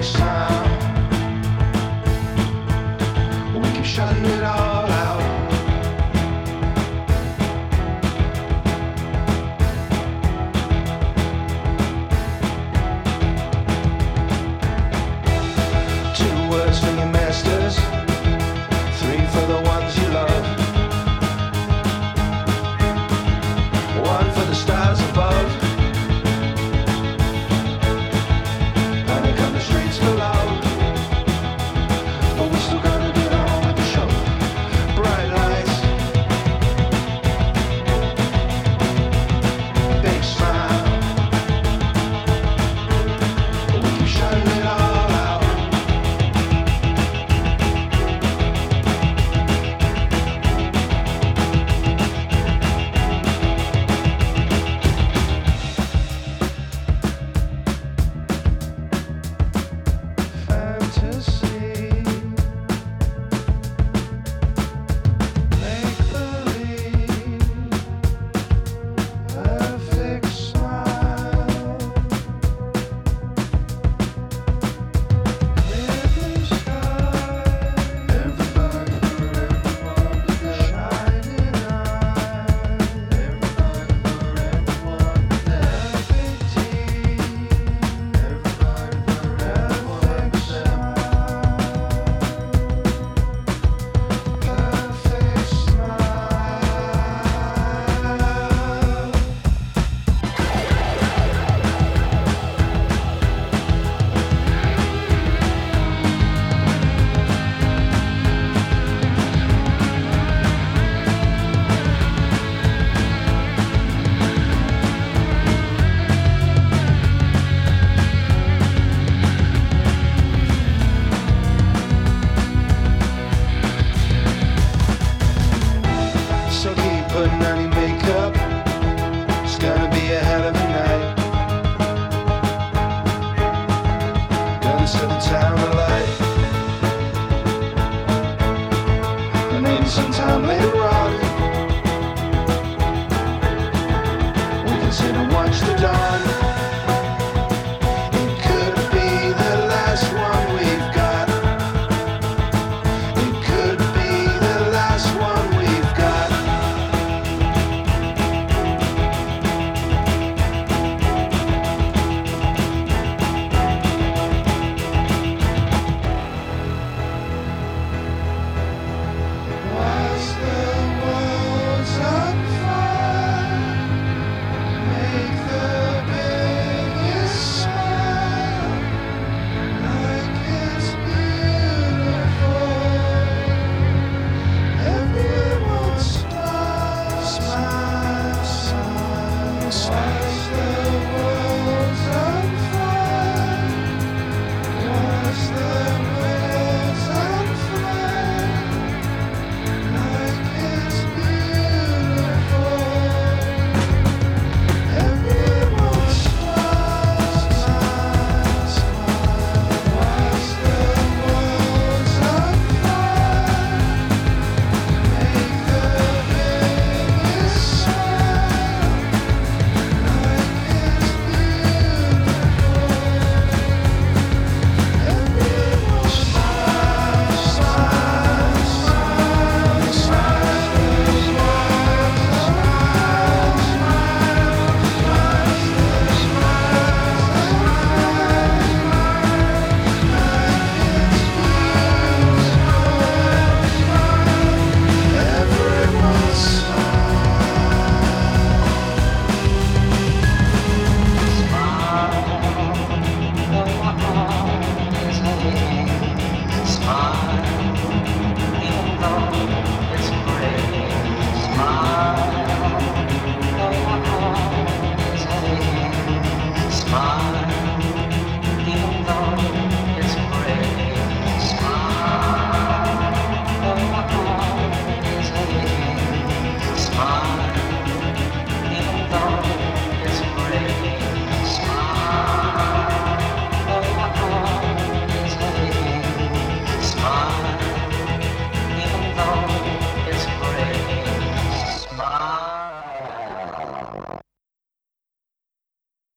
smile. We keep shutting it all out. Two words from your masters, three for the ones you love, one for the stars above. Honey, come the streets below, but we're still gonna get on with the show. Bright lights, big smile. We keep shutting it all out. Fantasy, make believe, perfect smile, clear blue sky, everybody for everyone today, shining eye, everybody for everyone today, perfect team, everybody for everyone today, perfect smile. So keep putting on your makeup. It's gonna be a hell of a night. Gonna set the town alight.